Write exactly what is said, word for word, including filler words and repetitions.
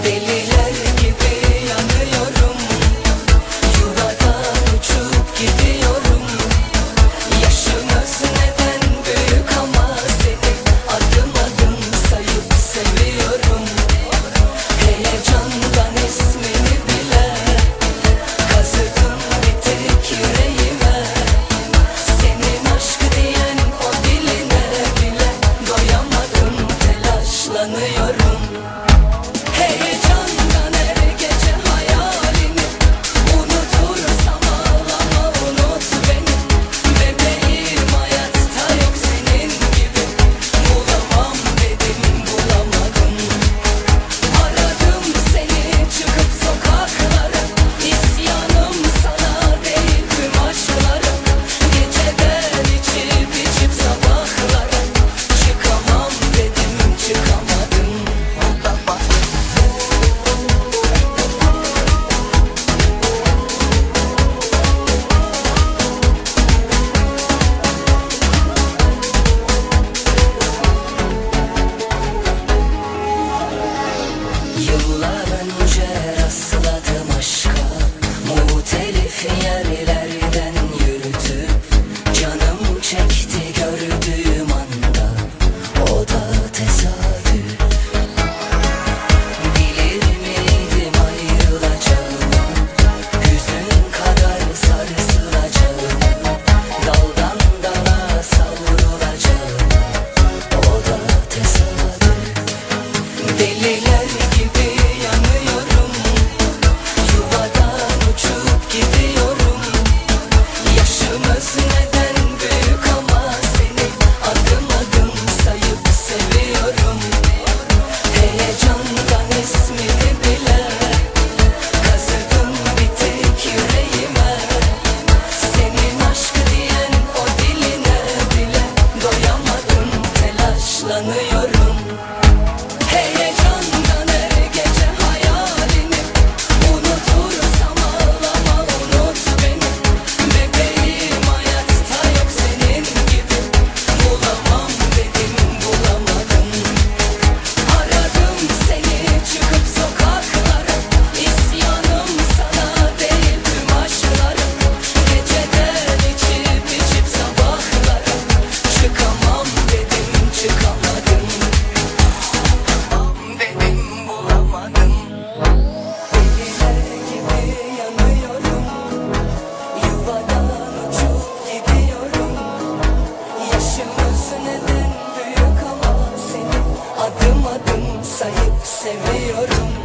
Deliler gibi yanıyorum, yuvadan uçup gidiyorum. Yaşımız neden büyük ama seni adım adım sayıp seviyorum. Heyecandan ismini bile kazıdım bir tek yüreğime. Senin aşk diyen o diline bile doyamadım, telaşlanıyorum. Heyecandan her gece hayalini unutursam ağlama, unut beni. Bebeğim hayatta yok senin gibi, bulamam dedim bulamadım. Aradım seni çıkıp sokaklara, isyanım sana değil tüm aşklarım. Geceden içip içip sabahlara, çıkamam dedim çıkamadım. Yıllar önce rastladım aşka, muhtelif yerlerden yürütüp canım çekti gördüğüm anda, o da tesadüf. Bilir miydim ayrılacağımı, hüzün kadar sarsılacağımı, daldan dala savrulacağımı, o da tesadüf. Deliler gibi yanıyorum, yuvadan uçup gidiyorum. Yaşımız neden büyük ama seni adım adım sayıp seviyorum. Heyecandan ismini bile kazıdım bir tek yüreğime. Senin aşk diyen o diline bile doyamadım, telaşlanıyorum. Heyecandan her gece hayalini unutursam ağlama, unut beni. Bebeğim hayatta yok senin gibi, bulamam dedim bulamadım. Aradım seni çıkıp sokaklara, isyanım sana değil tüm aşklarım. Geceden içip içip sabahlara, çıkamam dedim çıkamadım. Dedim bulamadım. Deliler gibi yanıyorum, yuvadan uçup gidiyorum. Yaşımız neden büyük ama seni adım adım sayıp seviyorum.